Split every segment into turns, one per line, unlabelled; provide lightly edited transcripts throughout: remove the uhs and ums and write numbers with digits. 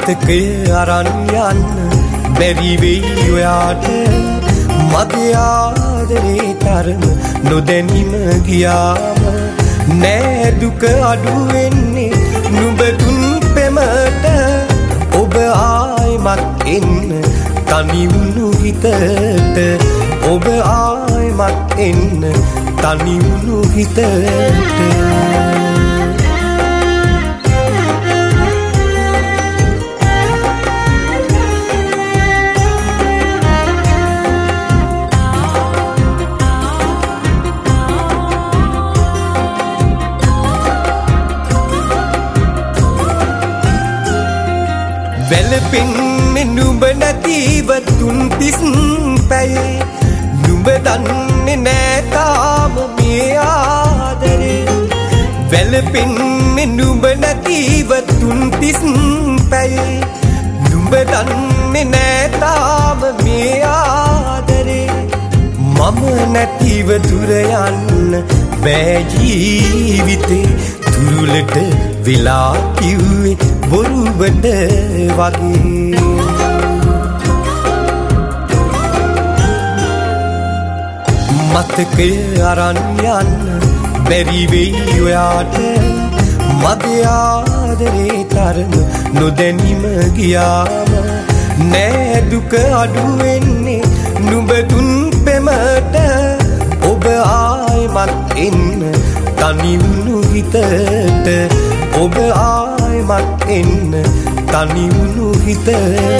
මතකය අරන් යන්න බැරි වෙයි ඔයාට මගේ ආදරේ තරම නොදැනීම ගියාම නෑ දුක අඩු වෙන්නේ නුඹ දුන් පෙමට ඔබ ආයිමත් එන්න තනි වුණු හිතට ඔබ ආයිමත් එන්න තනි වුණු හිතට වැළපෙන්නේ නුඹ නැතිව තුන් තිස් පැයේ නුඹ දන්නේ නෑ තාම මේ ආදරේ වැළපෙන්නේ නුඹ නැතිව තුන් තිස් පැයේ නුඹ දන්නේ නෑ තාම මේ ආදරේ මම නැතිව දුර යන්න බෑ ජීවිතේ තුරුලට වෙලා කිව්වේ බොරුවට වගේ මතකය අරන් යන්න බැරි වෙයි ඔයාට මගේ ආදරේ තරම නොදැනීම ගියාම නෑ දුක අඩු වෙන්නේ නුඹ දුන් පෙමට ඔබ ආයිමත් එන්න තනි වුණු හිතට ඔබ ආයිමත් එන්න තනි වුණු හිතට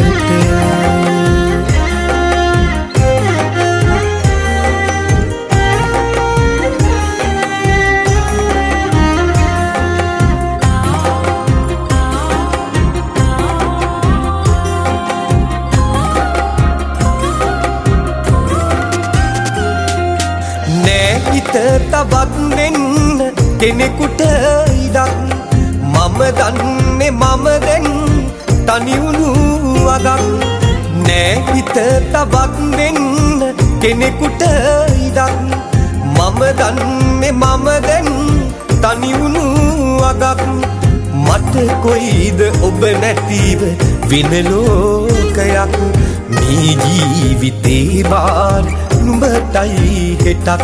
තවත් වෙන්න කෙනෙකුට ඉඩක් මම දන්නේ මම දැන් තනි වුණු අදක් නෑ හිත තවත් වෙන්න කෙනෙකුට ඉඩක් මම දන්නේ මම දැන් තනි වුණු අදක් මට කොයිද ඔබ නැතිව වෙන ලෝකයක් මේ ජීවිතේ බාර නුඹටයි හෙටක්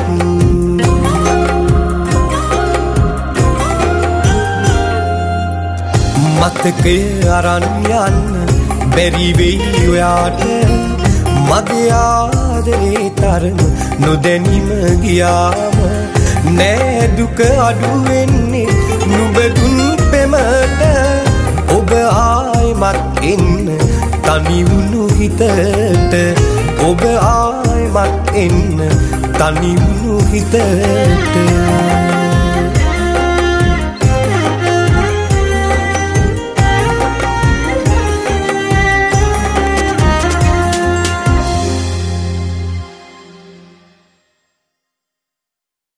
මතකය අරන් යන්න බැරි වෙයි ඔයාට මගේ ආදරේ තරම නොදැනීම ගියාම නෑ දුක අඩු වෙන්නේ නුඹ දුන් පෙමට ඔබ ආයිමත් එන්න තනි වුණු හිතට ඔබ ආයිමත් එන්න තනි වුණු හිතට